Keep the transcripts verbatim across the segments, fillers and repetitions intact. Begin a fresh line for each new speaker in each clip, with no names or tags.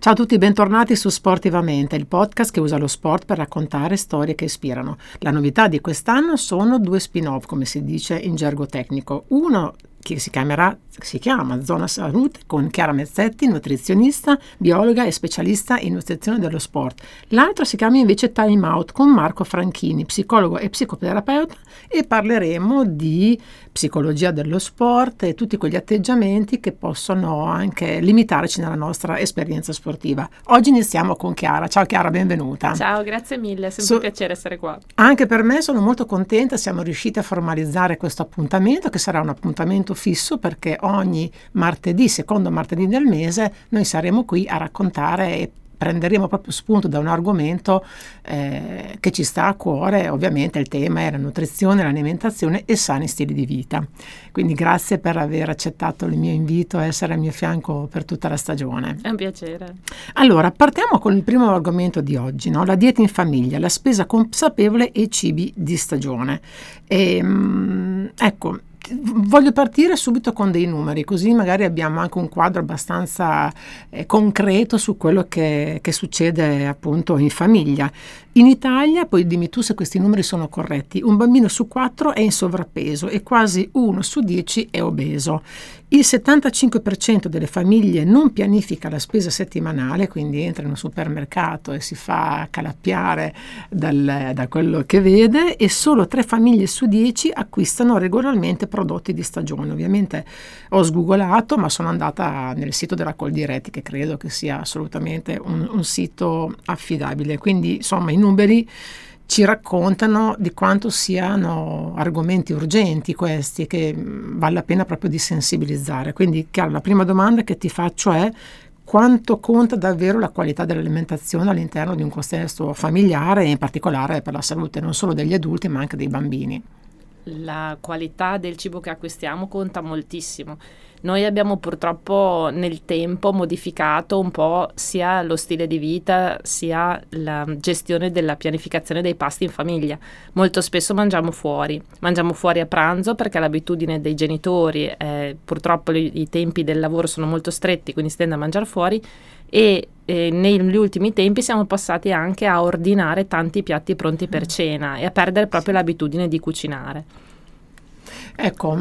Ciao a tutti, bentornati su Sportivamente, il podcast che usa lo sport per raccontare storie che ispirano. La novità di quest'anno sono due spin-off, come si dice in gergo tecnico. Uno che si chiamerà, si chiama Zona Salute, con Chiara Mezzetti, nutrizionista, biologa e specialista in nutrizione dello sport. L'altro si chiama invece Time Out, con Marco Franchini, psicologo e psicoterapeuta, e parleremo di psicologia dello sport e tutti quegli atteggiamenti che possono anche limitarci nella nostra esperienza sportiva. Oggi iniziamo con Chiara. Ciao Chiara, benvenuta.
Ciao, grazie mille, è sempre
So-
un piacere essere qua.
Anche per me, sono molto contenta, siamo riusciti a formalizzare questo appuntamento, che sarà un appuntamento fisso, perché ogni martedì, secondo martedì del mese, noi saremo qui a raccontare e prenderemo proprio spunto da un argomento eh, che ci sta a cuore. Ovviamente il tema è la nutrizione, l'alimentazione e sani stili di vita. Quindi grazie per aver accettato il mio invito a essere al mio fianco per tutta la stagione.
È un piacere.
Allora, partiamo con il primo argomento di oggi, no? La dieta in famiglia, la spesa consapevole e i cibi di stagione. E, mh, ecco, voglio partire subito con dei numeri, così magari abbiamo anche un quadro abbastanza eh, concreto su quello che, che succede appunto in famiglia. In Italia, poi dimmi tu se questi numeri sono corretti, un bambino su quattro è in sovrappeso e quasi uno su dieci è obeso. Il settantacinque per cento delle famiglie non pianifica la spesa settimanale, quindi entra in un supermercato e si fa calappiare dal, da quello che vede, e solo tre famiglie su dieci acquistano regolarmente prodotti di stagione. Ovviamente ho sgoogolato, ma sono andata nel sito della Coldiretti, che credo che sia assolutamente un, un sito affidabile. Quindi insomma i numeri ci raccontano di quanto siano argomenti urgenti questi, che vale la pena proprio di sensibilizzare. Quindi chiaro, la prima domanda che ti faccio è: quanto conta davvero la qualità dell'alimentazione all'interno di un contesto familiare e in particolare per la salute non solo degli adulti ma anche dei bambini?
La qualità del cibo che acquistiamo conta moltissimo. Noi abbiamo purtroppo nel tempo modificato un po' sia lo stile di vita sia la gestione della pianificazione dei pasti in famiglia. Molto spesso mangiamo fuori, mangiamo fuori a pranzo perché l'abitudine dei genitori, eh, purtroppo i, i tempi del lavoro sono molto stretti, quindi si tende a mangiare fuori, e eh, negli ultimi tempi siamo passati anche a ordinare tanti piatti pronti per cena e a perdere proprio l'abitudine di cucinare.
Ecco,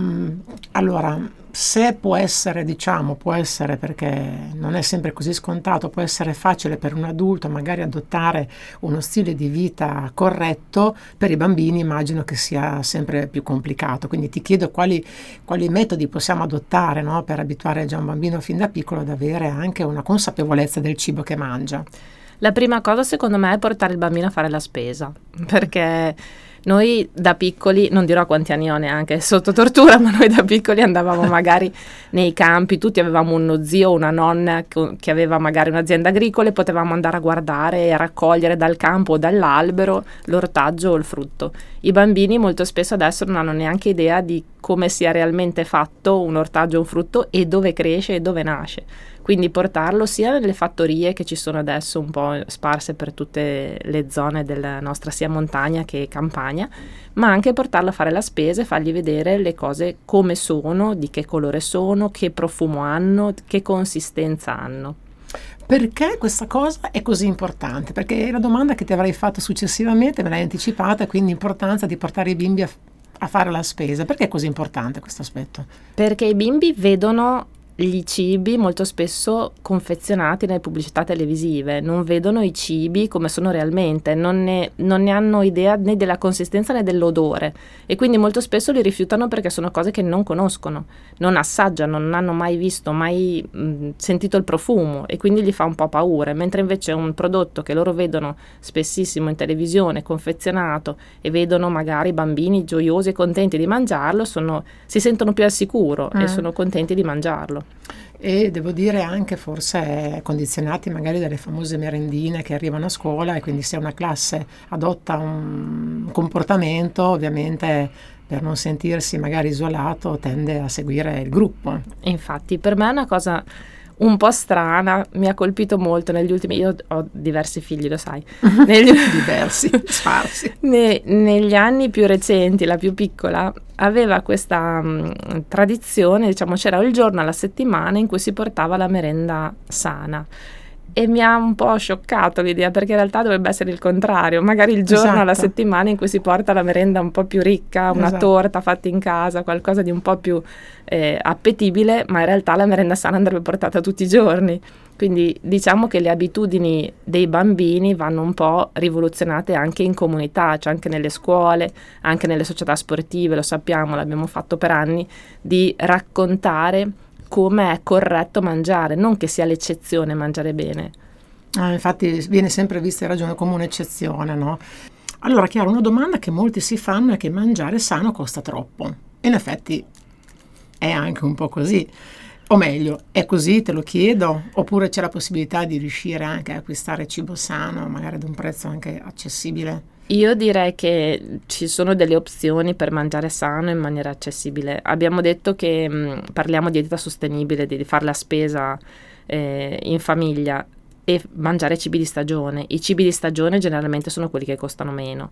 allora, se può essere, diciamo, può essere, perché non è sempre così scontato, può essere facile per un adulto magari adottare uno stile di vita corretto, per i bambini immagino che sia sempre più complicato. Quindi ti chiedo quali, quali metodi possiamo adottare, no, per abituare già un bambino fin da piccolo ad avere anche una consapevolezza del cibo che mangia.
La prima cosa secondo me è portare il bambino a fare la spesa, perché noi da piccoli, non dirò quanti anni ho neanche sotto tortura, ma noi da piccoli andavamo magari nei campi, tutti avevamo uno zio o una nonna che aveva magari un'azienda agricola e potevamo andare a guardare e a raccogliere dal campo o dall'albero l'ortaggio o il frutto. I bambini molto spesso adesso non hanno neanche idea di come sia realmente fatto un ortaggio o un frutto e dove cresce e dove nasce. Quindi portarlo sia nelle fattorie che ci sono adesso un po' sparse per tutte le zone della nostra sia montagna che campagna, ma anche portarlo a fare la spesa e fargli vedere le cose come sono, di che colore sono, che profumo hanno, che consistenza hanno.
Perché questa cosa è così importante? Perché è la domanda che ti avrei fatto successivamente, me l'hai anticipata, quindi l'importanza di portare i bimbi a, a fare la spesa. Perché è così importante questo aspetto?
Perché i bimbi vedono gli cibi molto spesso confezionati nelle pubblicità televisive, non vedono i cibi come sono realmente, non ne, non ne hanno idea né della consistenza né dell'odore, e quindi molto spesso li rifiutano perché sono cose che non conoscono, non assaggiano, non hanno mai visto, mai mh, sentito il profumo, e quindi gli fa un po' paura. Mentre invece un prodotto che loro vedono spessissimo in televisione, confezionato, e vedono magari bambini gioiosi e contenti di mangiarlo, sono, si sentono più al sicuro mm. e sono contenti di mangiarlo.
E devo dire anche forse condizionati magari dalle famose merendine che arrivano a scuola, e quindi se una classe adotta un comportamento, ovviamente per non sentirsi magari isolato tende a seguire il gruppo.
Infatti per me è una cosa un po' strana, mi ha colpito molto negli ultimi, io ho diversi figli, lo sai, negli,
diversi, sparsi.
Ne, negli anni più recenti, la più piccola aveva questa mh, tradizione, diciamo c'era il giorno alla settimana in cui si portava la merenda sana. E mi ha un po' scioccato l'idea, perché in realtà dovrebbe essere il contrario, magari il giorno
Esatto.
alla settimana in cui si porta la merenda un po' più ricca, una
Esatto.
torta fatta in casa, qualcosa di un po' più eh, appetibile, ma in realtà la merenda sana andrebbe portata tutti i giorni. Quindi diciamo che le abitudini dei bambini vanno un po' rivoluzionate anche in comunità, cioè anche nelle scuole, anche nelle società sportive, lo sappiamo, l'abbiamo fatto per anni, di raccontare come è corretto mangiare, non che sia l'eccezione mangiare bene.
Ah, infatti viene sempre vista in ragione come un'eccezione, no? Allora, chiaro, una domanda che molti si fanno è che mangiare sano costa troppo. In effetti è anche un po' così. O meglio, è così, te lo chiedo? Oppure c'è la possibilità di riuscire anche a acquistare cibo sano, magari ad un prezzo anche accessibile?
Io direi che ci sono delle opzioni per mangiare sano in maniera accessibile. Abbiamo detto che mh, parliamo di dieta sostenibile, di, di fare la spesa eh, in famiglia e mangiare cibi di stagione. I cibi di stagione generalmente sono quelli che costano meno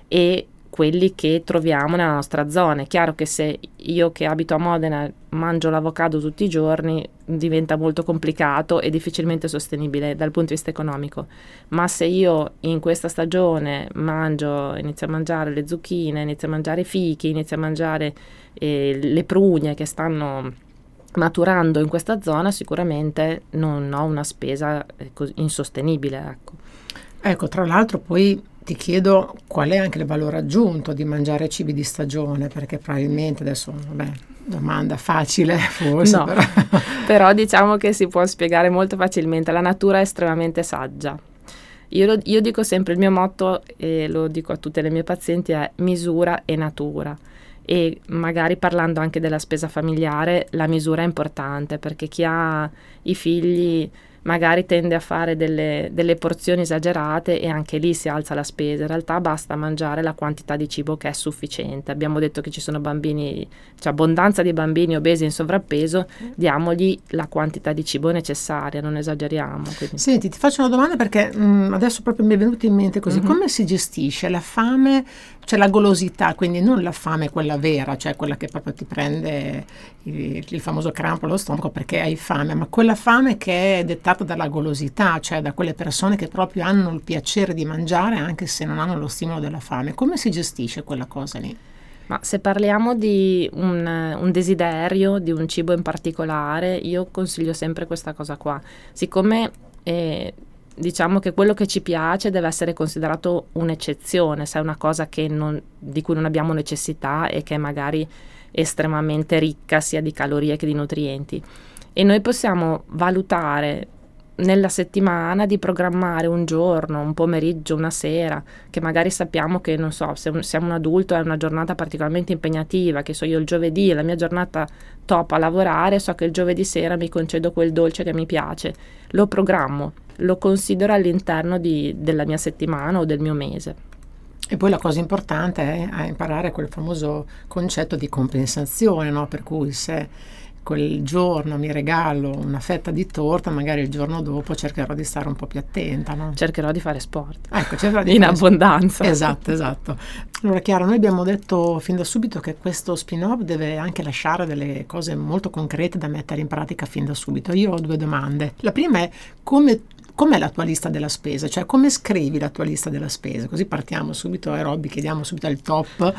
e quelli che troviamo nella nostra zona. È chiaro che se io che abito a Modena mangio l'avocado tutti i giorni diventa molto complicato e difficilmente sostenibile dal punto di vista economico, ma se io in questa stagione mangio, inizio a mangiare le zucchine, inizio a mangiare i fichi, inizio a mangiare eh, le prugne che stanno maturando in questa zona, sicuramente non ho una spesa eh, così insostenibile, ecco.
Ecco, tra l'altro poi ti chiedo qual è anche il valore aggiunto di mangiare cibi di stagione, perché probabilmente adesso, vabbè, domanda facile forse,
no,
però.
però diciamo che si può spiegare molto facilmente. La natura è estremamente saggia. Io, lo, io dico sempre, il mio motto, e lo dico a tutte le mie pazienti, è misura e natura. E magari parlando anche della spesa familiare, la misura è importante, perché chi ha i figli magari tende a fare delle, delle porzioni esagerate e anche lì si alza la spesa. In realtà basta mangiare la quantità di cibo che è sufficiente. Abbiamo detto che ci sono bambini, c'è abbondanza di bambini obesi in sovrappeso, diamogli la quantità di cibo necessaria, non esageriamo. Quindi.
Senti, ti faccio una domanda perché mh, adesso proprio mi è venuto in mente così,
Mm-hmm.
come si gestisce la fame, cioè la golosità, quindi non la fame quella vera, cioè quella che proprio ti prende il, il famoso crampo allo stomaco perché hai fame, ma quella fame che è dettata dalla golosità, cioè da quelle persone che proprio hanno il piacere di mangiare anche se non hanno lo stimolo della fame. Come si gestisce quella cosa lì?
Ma se parliamo di un, un desiderio, di un cibo in particolare, io consiglio sempre questa cosa qua. Siccome eh, diciamo che quello che ci piace deve essere considerato un'eccezione, se è una cosa che non, di cui non abbiamo necessità e che è magari estremamente ricca sia di calorie che di nutrienti. E noi possiamo valutare nella settimana di programmare un giorno, un pomeriggio, una sera, che magari sappiamo che, non so, se un, siamo un adulto è una giornata particolarmente impegnativa, che so io il giovedì è la mia giornata top a lavorare, so che il giovedì sera mi concedo quel dolce che mi piace, lo programmo, lo considero all'interno di, della mia settimana o del mio mese.
E poi la cosa importante è a imparare quel famoso concetto di compensazione, no? Per cui se quel giorno mi regalo una fetta di torta, magari il giorno dopo cercherò di stare un po' più attenta, no?
Cercherò di fare sport.
Ecco, cercherò di
in
fare
abbondanza.
Sport. Esatto, esatto. Allora Chiara, noi abbiamo detto fin da subito che questo spin-off deve anche lasciare delle cose molto concrete da mettere in pratica fin da subito. Io ho due domande. La prima è come com'è la tua lista della spesa? Cioè come scrivi la tua lista della spesa? Così partiamo subito a Robby, chiediamo subito il top.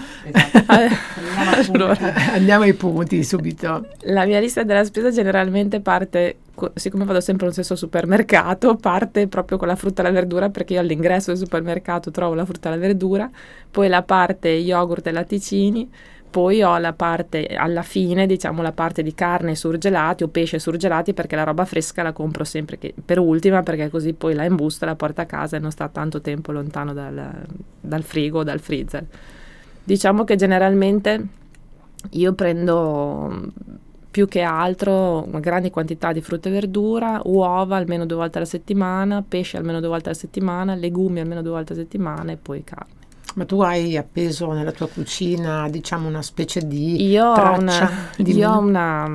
Esatto.
Allora, andiamo ai punti subito.
La mia lista della spesa generalmente parte, siccome vado sempre allo stesso supermercato, parte proprio con la frutta e la verdura, perché io all'ingresso del supermercato trovo la frutta e la verdura, poi la parte yogurt e latticini, poi ho la parte, alla fine, diciamo la parte di carne surgelati o pesce surgelati, perché la roba fresca la compro sempre che, per ultima, perché così poi la imbusto e la porto a casa e non sta tanto tempo lontano dal, dal frigo o dal freezer. Diciamo che generalmente io prendo più che altro grandi quantità di frutta e verdura, uova almeno due volte alla settimana, pesce almeno due volte alla settimana, legumi almeno due volte alla settimana e poi carne.
Ma tu hai appeso nella tua cucina, diciamo, una specie di
io
traccia?
Ho una,
di
io ho una,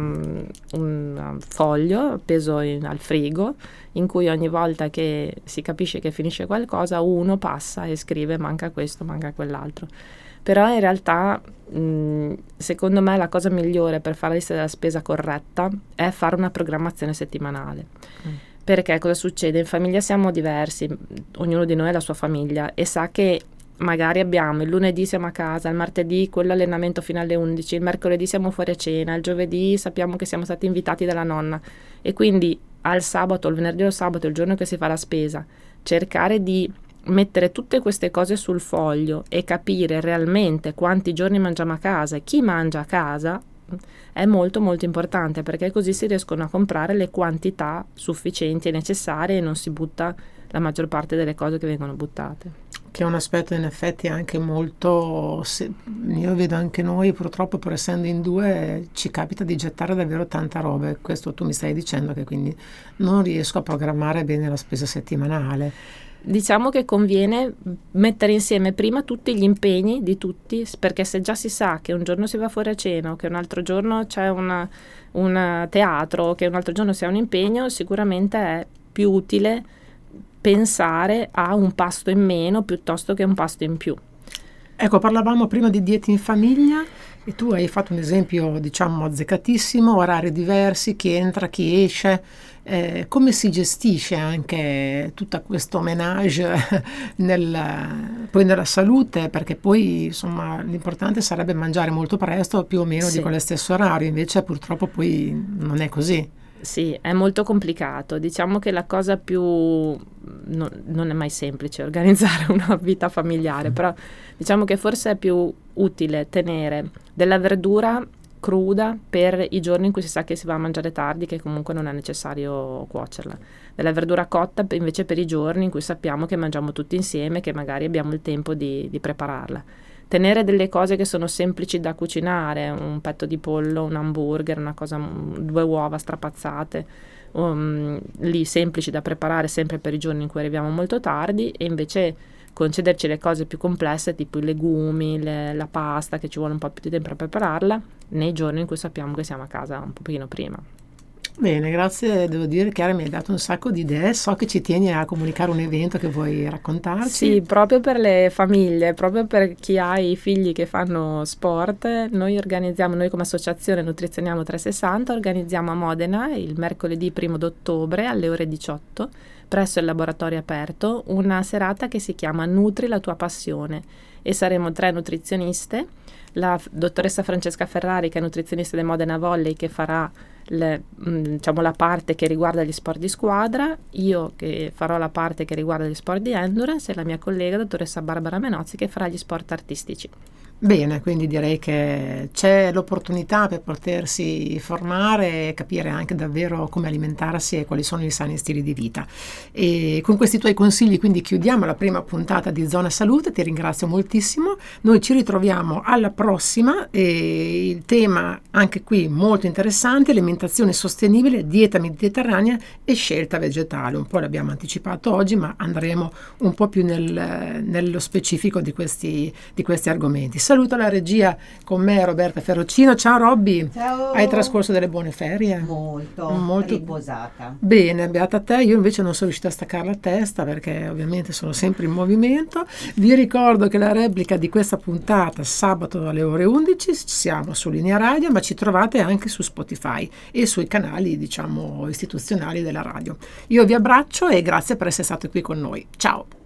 un foglio appeso in, al frigo, in cui ogni volta che si capisce che finisce qualcosa, uno passa e scrive manca questo, manca quell'altro. Però in realtà, mh, secondo me, la cosa migliore per fare la lista della spesa corretta è fare una programmazione settimanale. Mm. Perché cosa succede? In famiglia siamo diversi, ognuno di noi ha la sua famiglia e sa che magari abbiamo il lunedì siamo a casa, il martedì quello allenamento fino alle undici, il mercoledì siamo fuori a cena, il giovedì sappiamo che siamo stati invitati dalla nonna e quindi al sabato, il venerdì o il sabato, il giorno che si fa la spesa, cercare di mettere tutte queste cose sul foglio e capire realmente quanti giorni mangiamo a casa e chi mangia a casa è molto molto importante, perché così si riescono a comprare le quantità sufficienti e necessarie e non si butta la maggior parte delle cose che vengono buttate.
Che è un aspetto in effetti anche molto, se, io vedo anche noi purtroppo, pur essendo in due, ci capita di gettare davvero tanta roba. Questo tu mi stai dicendo che quindi non riesco a programmare bene la spesa settimanale.
Diciamo che conviene mettere insieme prima tutti gli impegni di tutti, perché se già si sa che un giorno si va fuori a cena, o che un altro giorno c'è una, un teatro, o che un altro giorno si ha un impegno, sicuramente è più utile pensare a un pasto in meno piuttosto che un pasto in più.
Ecco, parlavamo prima di diete in famiglia e tu hai fatto un esempio, diciamo, azzeccatissimo, orari diversi, chi entra, chi esce. Eh, come si gestisce anche tutto questo ménage nel, poi nella salute, perché poi insomma l'importante sarebbe mangiare molto presto, più o meno sì, di quello stesso orario, invece purtroppo poi non è così.
Sì, è molto complicato. Diciamo che la cosa più no, non è mai semplice organizzare una vita familiare, però diciamo che forse è più utile tenere della verdura cruda per i giorni in cui si sa che si va a mangiare tardi, che comunque non è necessario cuocerla, della verdura cotta invece per i giorni in cui sappiamo che mangiamo tutti insieme, che magari abbiamo il tempo di, di prepararla. Tenere delle cose che sono semplici da cucinare, un petto di pollo, un hamburger, una cosa, due uova strapazzate, um, lì semplici da preparare sempre per i giorni in cui arriviamo molto tardi, e invece concederci le cose più complesse tipo i legumi, le, la pasta, che ci vuole un po' più di tempo per prepararla, nei giorni in cui sappiamo che siamo a casa un pochino prima.
Bene, grazie, devo dire Chiara, mi hai dato un sacco di idee, so che ci tieni a comunicare un evento che vuoi raccontarci.
Sì, proprio per le famiglie, proprio per chi ha i figli che fanno sport, noi organizziamo, noi come associazione Nutrizioniamo trecentosessanta, organizziamo a Modena il mercoledì primo d'ottobre alle ore diciotto presso il laboratorio aperto una serata che si chiama Nutri la tua passione, e saremo tre nutrizioniste, la dottoressa Francesca Ferrari, che è nutrizionista del Modena Volley, che farà le, diciamo, la parte che riguarda gli sport di squadra, io che farò la parte che riguarda gli sport di endurance, e la mia collega dottoressa Barbara Menozzi, che farà gli sport artistici.
Bene, quindi direi che c'è l'opportunità per potersi formare e capire anche davvero come alimentarsi e quali sono i sani stili di vita. E con questi tuoi consigli quindi chiudiamo la prima puntata di Zona Salute, ti ringrazio moltissimo, noi ci ritroviamo alla prossima, e il tema anche qui molto interessante: alimentazione sostenibile, dieta mediterranea e scelta vegetale. Un po' l'abbiamo anticipato oggi, ma andremo un po' più nel, nello specifico di questi, di questi argomenti. Saluto la regia, con me Roberta Ferrocino. Ciao Robby.
Ciao.
Hai trascorso delle buone ferie?
Molto,
Molto
riposata.
Bene, beata te. Io invece non sono riuscita a staccare la testa perché ovviamente sono sempre in movimento. Vi ricordo che la replica di questa puntata sabato alle ore undici, siamo su Linea Radio, ma ci trovate anche su Spotify e sui canali, diciamo, istituzionali della radio. Io vi abbraccio e grazie per essere stati qui con noi. Ciao.